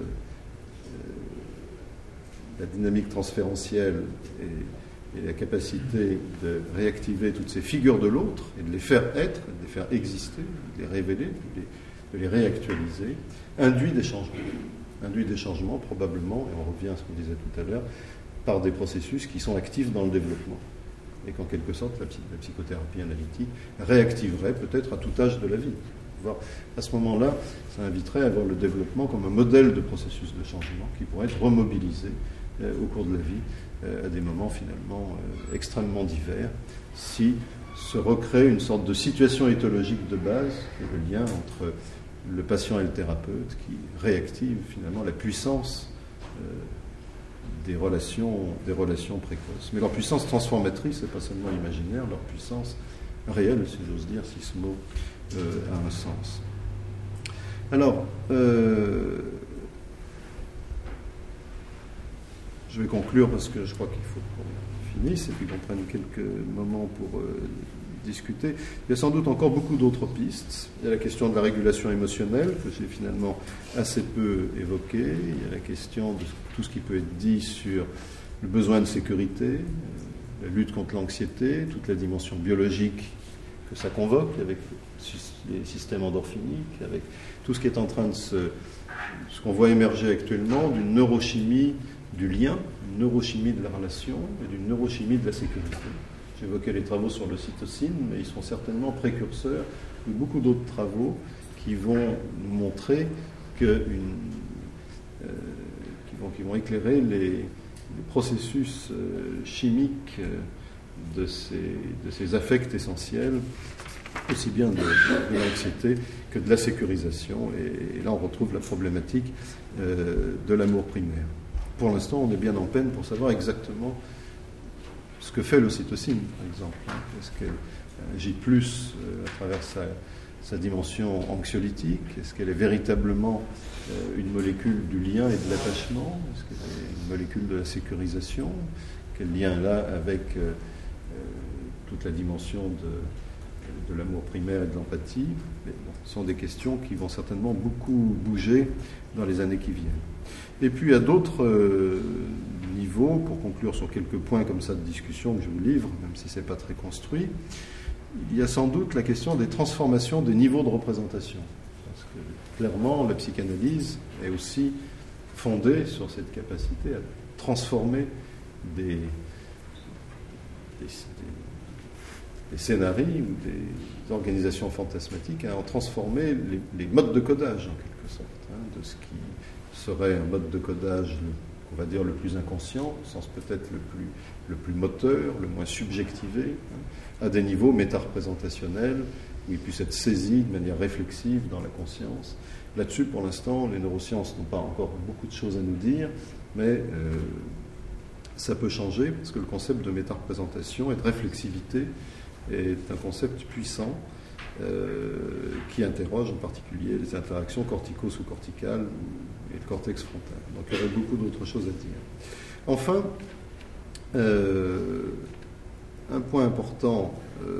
la dynamique transférentielle et la capacité de réactiver toutes ces figures de l'autre et de les faire être, de les faire exister, de les révéler, de les réactualiser, induit des changements probablement, et on revient à ce qu'on disait tout à l'heure, par des processus qui sont actifs dans le développement. Et qu'en quelque sorte, la psychothérapie analytique réactiverait peut-être à tout âge de la vie. À ce moment-là, ça inviterait à voir le développement comme un modèle de processus de changement qui pourrait être remobilisé au cours de la vie à des moments finalement extrêmement divers, si se recrée une sorte de situation éthologique de base, qui est le lien entre le patient et le thérapeute, qui réactive finalement la puissance des relations précoces. Mais leur puissance transformatrice, c'est pas seulement imaginaire, leur puissance réelle, si j'ose dire, si ce mot a un sens. Alors, je vais conclure parce que je crois qu'il faut qu'on finisse et puis qu'on prenne quelques moments pour discuter. Il y a sans doute encore beaucoup d'autres pistes. Il y a la question de la régulation émotionnelle que j'ai finalement assez peu évoquée. Il y a la question de tout ce qui peut être dit sur le besoin de sécurité, la lutte contre l'anxiété, toute la dimension biologique que ça convoque avec les systèmes endorphiniques, avec tout ce qui est en train de ce qu'on voit émerger actuellement d'une neurochimie du lien, une neurochimie de la relation et d'une neurochimie de la sécurité. J'évoquais les travaux sur l'ocytocine, mais ils sont certainement précurseurs de beaucoup d'autres travaux qui vont nous montrer qui vont éclairer les processus chimiques de ces affects essentiels, aussi bien de l'anxiété que de la sécurisation. Et là, on retrouve la problématique de l'amour primaire. Pour l'instant, on est bien en peine pour savoir exactement ce que fait l'ocytocine, par exemple. Est-ce qu'elle agit plus à travers sa dimension anxiolytique? Est-ce qu'elle est véritablement une molécule du lien et de l'attachement? Est-ce qu'elle est une molécule de la sécurisation? Quel lien là avec toute la dimension de l'amour primaire et de l'empathie? Ce sont des questions qui vont certainement beaucoup bouger dans les années qui viennent. Et puis à d'autres niveaux, pour conclure sur quelques points comme ça de discussion que je vous livre, même si ce n'est pas très construit, il y a sans doute la question des transformations des niveaux de représentation. Parce que clairement, la psychanalyse est aussi fondée sur cette capacité à transformer des scénarios ou des organisations fantasmatiques, à en transformer les modes de codage, en quelque sorte, de ce qui serait un mode de codage, on va dire, le plus inconscient, au sens peut-être le plus moteur, le moins subjectivé, à des niveaux méta-représentationnels, où il puisse être saisi de manière réflexive dans la conscience. Là-dessus, pour l'instant, les neurosciences n'ont pas encore beaucoup de choses à nous dire, mais ça peut changer, parce que le concept de méta-représentation et de réflexivité est un concept puissant qui interroge en particulier les interactions cortico-sous-corticales et le cortex frontal. Donc il y aurait beaucoup d'autres choses à dire. Enfin, un point important,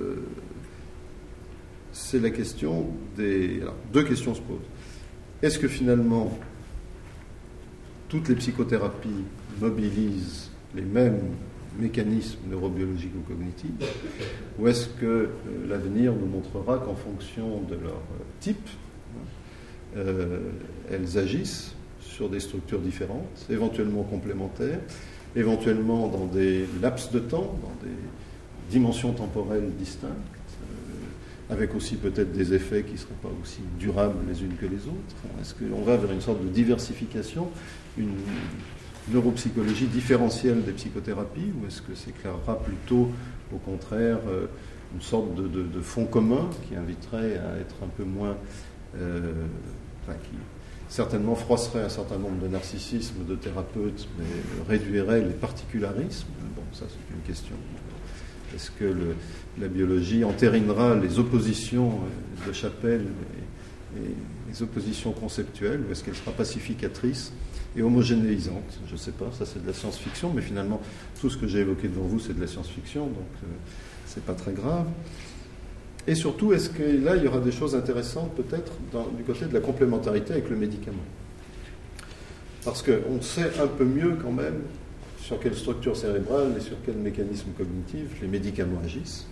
c'est la question des... Alors, deux questions se posent. Est-ce que finalement, toutes les psychothérapies mobilisent les mêmes mécanismes neurobiologiques ou cognitifs, ou est-ce que l'avenir nous montrera qu'en fonction de leur type, elles agissent sur des structures différentes, éventuellement complémentaires, éventuellement dans des laps de temps, dans des dimensions temporelles distinctes, avec aussi peut-être des effets qui ne seraient pas aussi durables les unes que les autres? Est-ce qu'on va vers une sorte de diversification, une neuropsychologie différentielle des psychothérapies, ou est-ce que s'éclairera plutôt, au contraire, une sorte de fond commun qui inviterait à être un peu moins... qui certainement froisserait un certain nombre de narcissismes de thérapeutes, mais réduirait les particularismes? Bon, ça c'est une question. Est-ce que la biologie entérinera les oppositions de Chapelle et les oppositions conceptuelles, ou est-ce qu'elle sera pacificatrice et homogénéisante? Je ne sais pas, ça c'est de la science-fiction, mais finalement tout ce que j'ai évoqué devant vous c'est de la science-fiction, donc c'est pas très grave. Et surtout, est-ce que là il y aura des choses intéressantes peut-être du côté de la complémentarité avec le médicament? Parce qu'on sait un peu mieux quand même sur quelle structure cérébrale et sur quel mécanisme cognitif les médicaments agissent.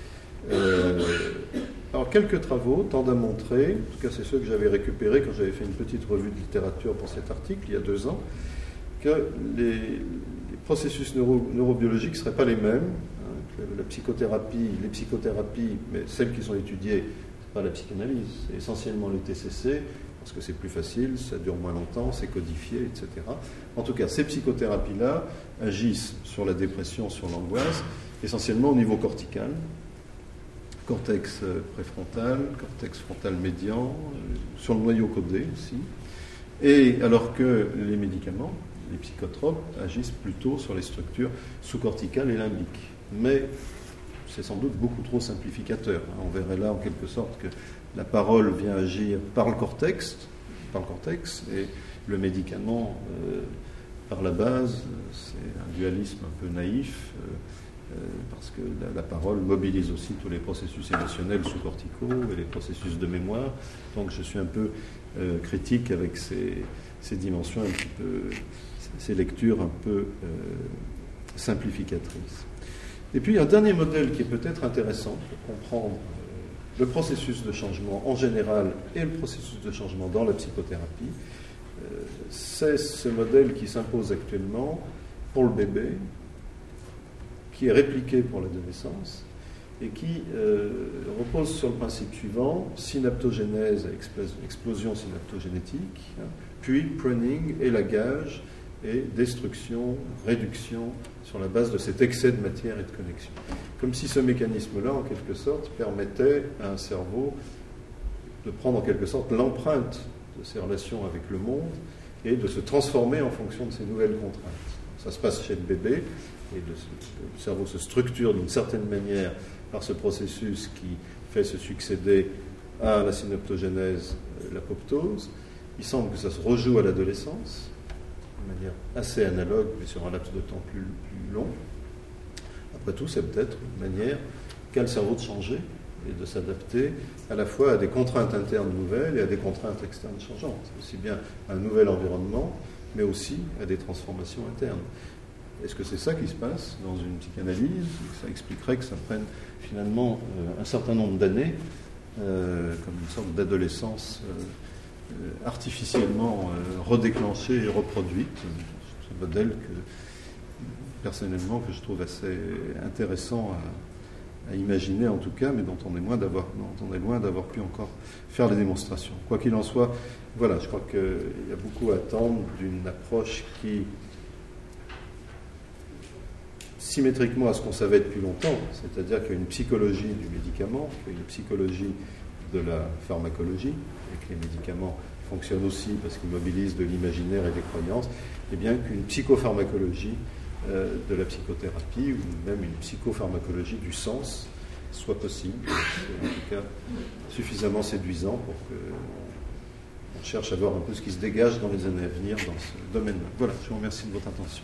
Alors, quelques travaux tendent à montrer, en tout cas c'est ceux que j'avais récupérés quand j'avais fait une petite revue de littérature pour cet article il y a 2 ans, que les processus neurobiologiques ne seraient pas les mêmes. La psychothérapie, les psychothérapies, mais celles qui sont étudiées, ce n'est pas la psychanalyse, c'est essentiellement le TCC, parce que c'est plus facile, ça dure moins longtemps, c'est codifié, etc. En tout cas, ces psychothérapies-là agissent sur la dépression, sur l'angoisse, essentiellement au niveau cortical, cortex préfrontal, cortex frontal médian, sur le noyau codé aussi, et alors que les médicaments, les psychotropes, agissent plutôt sur les structures sous-corticales et limbiques. Mais c'est sans doute beaucoup trop simplificateur. On verrait là en quelque sorte que la parole vient agir par le cortex et le médicament par la base. C'est un dualisme un peu naïf parce que la parole mobilise aussi tous les processus émotionnels sous-corticaux et les processus de mémoire. Donc je suis un peu critique avec ces dimensions un petit peu, ces lectures un peu simplificatrices. Et puis un dernier modèle qui est peut-être intéressant pour comprendre le processus de changement en général et le processus de changement dans la psychothérapie, c'est ce modèle qui s'impose actuellement pour le bébé, qui est répliqué pour l'adolescence et qui repose sur le principe suivant: synaptogénèse, explosion synaptogénétique, puis pruning, élagage et destruction, réduction sur la base de cet excès de matière et de connexion. Comme si ce mécanisme-là, en quelque sorte, permettait à un cerveau de prendre en quelque sorte l'empreinte de ses relations avec le monde et de se transformer en fonction de ces nouvelles contraintes. Ça se passe chez le bébé, et le cerveau se structure d'une certaine manière par ce processus qui fait se succéder à la synaptogénèse, l'apoptose. Il semble que ça se rejoue à l'adolescence, de manière assez analogue, mais sur un laps de temps plus long. Après tout, c'est peut-être une manière qu'a le cerveau de changer et de s'adapter à la fois à des contraintes internes nouvelles et à des contraintes externes changeantes. Aussi bien un nouvel environnement, mais aussi à des transformations internes. Est-ce que c'est ça qui se passe dans une psychanalyse? Ça expliquerait que ça prenne finalement un certain nombre d'années, comme une sorte d'adolescence artificiellement redéclenchée et reproduite. C'est un modèle personnellement que je trouve assez intéressant à imaginer en tout cas, mais dont on est loin d'avoir pu encore faire les démonstrations. Quoi qu'il en soit, voilà, je crois qu'il y a beaucoup à attendre d'une approche qui, symétriquement à ce qu'on savait depuis longtemps, c'est-à-dire qu'il y a une psychologie du médicament, qu'il y a une psychologie de la pharmacologie, et que les médicaments fonctionnent aussi parce qu'ils mobilisent de l'imaginaire et des croyances, et bien qu'une psychopharmacologie de la psychothérapie ou même une psychopharmacologie du sens soit possible, en tout cas suffisamment séduisant pour qu'on cherche à voir un peu ce qui se dégage dans les années à venir dans ce domaine-là. Voilà, je vous remercie de votre attention.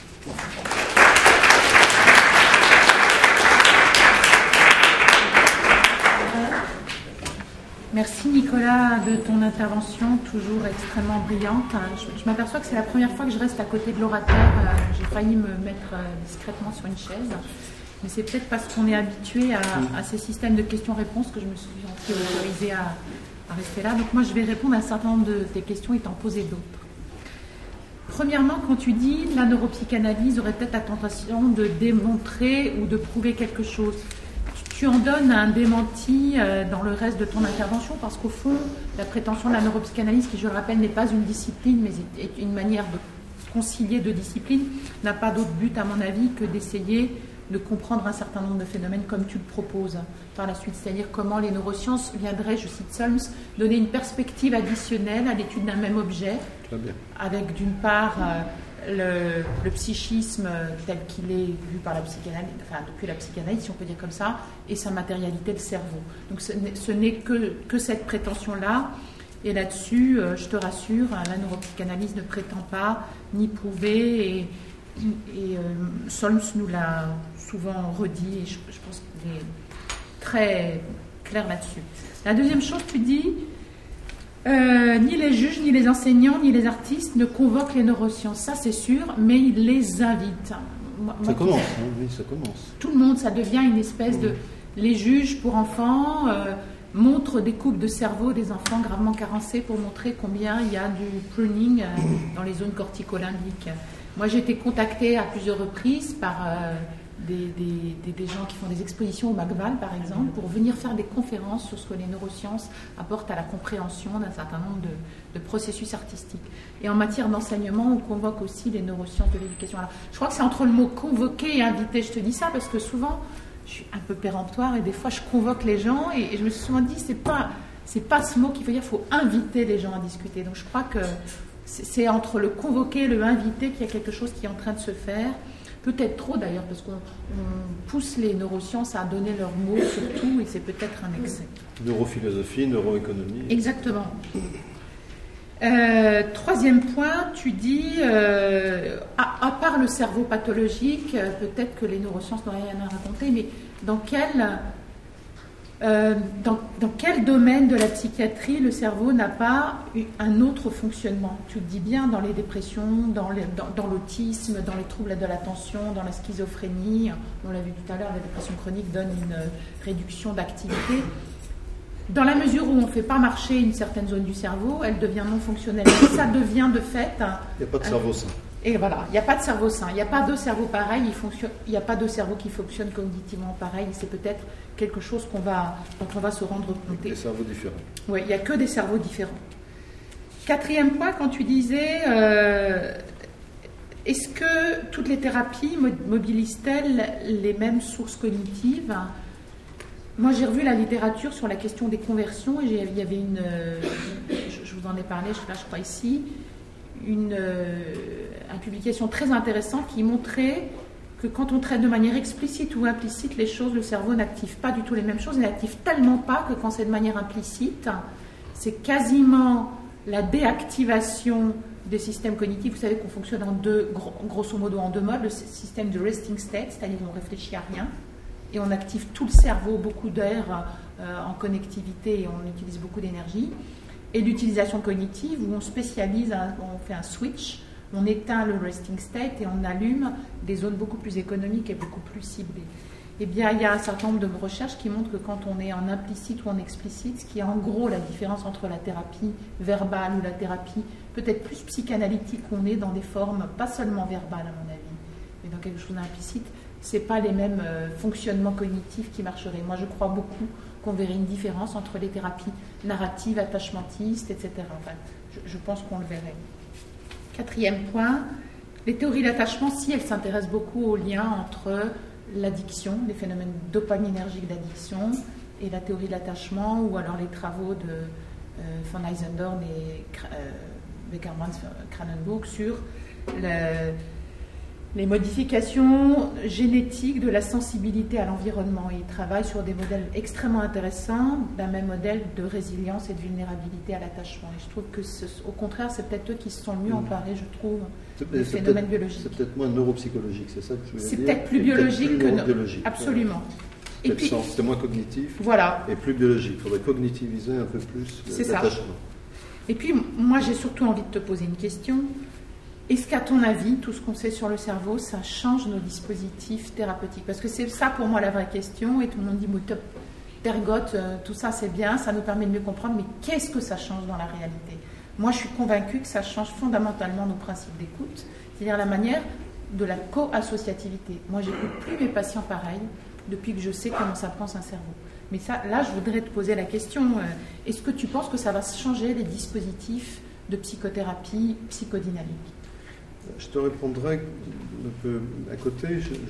Merci Nicolas de ton intervention, toujours extrêmement brillante. Je m'aperçois que c'est la première fois que je reste à côté de l'orateur. J'ai failli me mettre discrètement sur une chaise. Mais c'est peut-être parce qu'on est habitué à ces systèmes de questions-réponses que je me suis autorisée à rester là. Donc moi, je vais répondre à un certain nombre de tes questions et t'en poser d'autres. Premièrement, quand tu dis la neuropsychanalyse aurait peut-être la tentation de démontrer ou de prouver quelque chose, tu en donnes un démenti dans le reste de ton intervention parce qu'au fond, la prétention de la neuropsychanalyse, qui je le rappelle n'est pas une discipline mais est une manière de concilier deux disciplines, n'a pas d'autre but à mon avis que d'essayer de comprendre un certain nombre de phénomènes comme tu le proposes par la suite, c'est-à-dire comment les neurosciences viendraient, je cite Solms, donner une perspective additionnelle à l'étude d'un même objet, avec d'une part le psychisme tel qu'il est vu par la psychanalyse, enfin depuis la psychanalyse si on peut dire comme ça, et sa matérialité, le cerveau. Donc ce n'est que cette prétention-là, et là-dessus, je te rassure, la neuropsychanalyse ne prétend pas ni prouver, et Solms nous l'a souvent redit, et je pense qu'il est très clair là-dessus. La deuxième chose, tu dis, ni les juges, ni les enseignants, ni les artistes ne convoquent les neurosciences, ça c'est sûr, mais ils les invitent. Ça commence, hein, oui, ça commence. Tout le monde, ça devient une espèce de... Les juges pour enfants montrent des coupes de cerveau des enfants gravement carencés pour montrer combien il y a du pruning dans les zones cortico-limbiques. Moi, j'ai été contactée à plusieurs reprises par des gens qui font des expositions au McVal, par exemple, pour venir faire des conférences sur ce que les neurosciences apportent à la compréhension d'un certain nombre de processus artistiques. Et en matière d'enseignement, on convoque aussi les neurosciences de l'éducation. Alors, je crois que c'est entre le mot convoquer et inviter. Je te dis ça parce que souvent, je suis un peu péremptoire et des fois, je convoque les gens et je me suis souvent dit, c'est pas ce mot qu'il faut dire, il faut inviter les gens à discuter. Donc, je crois que c'est entre le convoquer et le inviter qu'il y a quelque chose qui est en train de se faire. Peut-être trop d'ailleurs, parce qu'on pousse les neurosciences à donner leurs mots sur tout, et c'est peut-être un excès. Neurophilosophie, neuroéconomie. Exactement. Troisième point, tu dis, à part le cerveau pathologique, peut-être que les neurosciences n'ont rien à raconter, mais dans quel domaine de la psychiatrie le cerveau n'a pas un autre fonctionnement? Tu le dis bien, dans les dépressions, dans l'autisme, dans les troubles de l'attention, dans la schizophrénie. On l'a vu tout à l'heure, la dépression chronique donne une réduction d'activité. Dans la mesure où on ne fait pas marcher une certaine zone du cerveau, elle devient non fonctionnelle. Ça devient de fait... Il n'y a pas de cerveau sain. Et voilà, il n'y a pas de cerveau sain, il n'y a pas deux cerveaux pareils, il n'y a pas deux cerveaux qui fonctionnent cognitivement pareil, c'est peut-être quelque chose dont on va se rendre compte. Des cerveaux différents. Oui, il n'y a que des cerveaux différents. Quatrième point, quand tu disais, est-ce que toutes les thérapies mobilisent-elles les mêmes sources cognitives? Moi, j'ai revu la littérature sur la question des conversions, et il y avait je vous en ai parlé, je crois ici, une publication très intéressante qui montrait que quand on traite de manière explicite ou implicite les choses, le cerveau n'active pas du tout les mêmes choses, il n'active tellement pas que quand c'est de manière implicite, c'est quasiment la déactivation des systèmes cognitifs. Vous savez qu'on fonctionne grosso modo en deux modes, le système de resting state, c'est-à-dire on réfléchit à rien, et on active tout le cerveau, beaucoup d'air en connectivité et on utilise beaucoup d'énergie, et l'utilisation cognitive où on spécialise, on fait un switch, on éteint le resting state et on allume des zones beaucoup plus économiques et beaucoup plus ciblées. Eh bien, il y a un certain nombre de recherches qui montrent que quand on est en implicite ou en explicite, ce qui est en gros la différence entre la thérapie verbale ou la thérapie peut-être plus psychanalytique, on est dans des formes pas seulement verbales à mon avis, mais dans quelque chose d'implicite, ce n'est pas les mêmes fonctionnements cognitifs qui marcheraient. Moi, je crois beaucoup qu'on verrait une différence entre les thérapies narratives, attachmentistes, etc. Enfin, je pense qu'on le verrait. Quatrième point, les théories d'attachement, si elles s'intéressent beaucoup au lien entre l'addiction, les phénomènes dopaminergiques d'addiction, et la théorie de l'attachement, ou alors les travaux de von Eisendorn et Beckermann-Kranenburg sur les modifications génétiques de la sensibilité à l'environnement. Ils travaillent sur des modèles extrêmement intéressants d'un même modèle de résilience et de vulnérabilité à l'attachement. Et je trouve que, au contraire, c'est peut-être eux qui se sont le mieux emparés, je trouve, des phénomènes biologiques. C'est peut-être moins neuropsychologique, c'est ça que je veux dire. C'est peut-être plus biologique que biologique. Absolument. Et puis, c'est moins cognitif. Voilà. Et plus biologique. Il faudrait cognitiviser un peu plus l'attachement. Et puis, moi, j'ai surtout envie de te poser une question. Est-ce qu'à ton avis, tout ce qu'on sait sur le cerveau, ça change nos dispositifs thérapeutiques? Parce que c'est ça pour moi la vraie question, et tout le monde dit, tergote, tout ça c'est bien, ça nous permet de mieux comprendre, mais qu'est-ce que ça change dans la réalité? Moi je suis convaincue que ça change fondamentalement nos principes d'écoute, c'est-à-dire la manière de la co-associativité. Moi j'écoute plus mes patients pareil, depuis que je sais comment ça pense un cerveau. Mais ça, là je voudrais te poser la question, est-ce que tu penses que ça va changer les dispositifs de psychothérapie psychodynamique? Je te répondrai un peu à côté.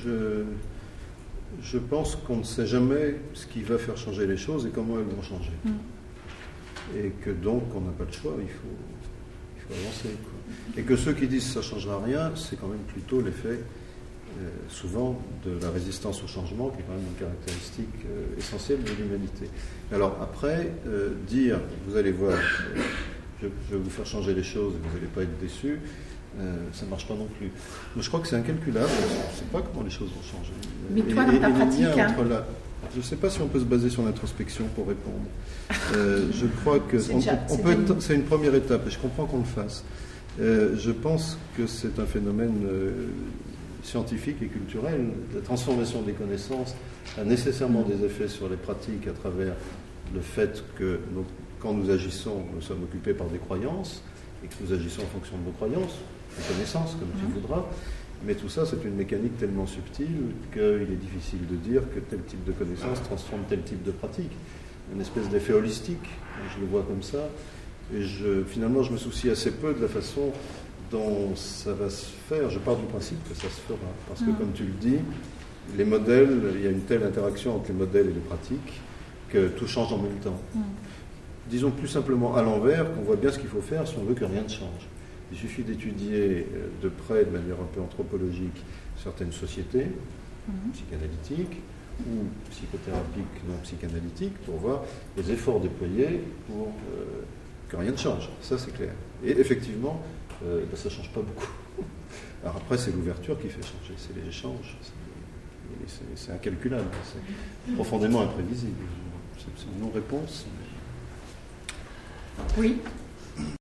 Je pense qu'on ne sait jamais ce qui va faire changer les choses et comment elles vont changer. Et que donc, on n'a pas le choix, il faut avancer, quoi. Et que ceux qui disent que ça ne changera rien, c'est quand même plutôt l'effet, souvent, de la résistance au changement, qui est quand même une caractéristique essentielle de l'humanité. Alors après, dire, vous allez voir, je vais vous faire changer les choses et vous n'allez pas être déçus, ça ne marche pas non plus. Donc, je crois que c'est incalculable. Je ne sais pas comment les choses vont changer. Mais toi, dans ta pratique... Je ne sais pas si on peut se baser sur l'introspection pour répondre. Je crois que c'est une première étape, et je comprends qu'on le fasse. Je pense que c'est un phénomène scientifique et culturel. La transformation des connaissances a nécessairement des effets sur les pratiques à travers le fait que quand nous agissons, nous sommes occupés par des croyances, et que nous agissons en fonction de nos croyances, de connaissances, comme tu voudras. Mais tout ça, c'est une mécanique tellement subtile qu'il est difficile de dire que tel type de connaissance transforme tel type de pratique. Une espèce d'effet holistique, je le vois comme ça. Et finalement, je me soucie assez peu de la façon dont ça va se faire. Je pars du principe que ça se fera. Parce que, comme tu le dis, les modèles, il y a une telle interaction entre les modèles et les pratiques que tout change en même temps. Disons plus simplement à l'envers, qu'on voit bien ce qu'il faut faire si on veut que rien ne change. Il suffit d'étudier de près, de manière un peu anthropologique, certaines sociétés psychanalytiques ou psychothérapiques non psychanalytiques pour voir les efforts déployés pour que rien ne change. Ça, c'est clair. Et effectivement, ça ne change pas beaucoup. Alors après, c'est l'ouverture qui fait changer, c'est les échanges. C'est incalculable, c'est profondément imprévisible. C'est une non-réponse. Oui.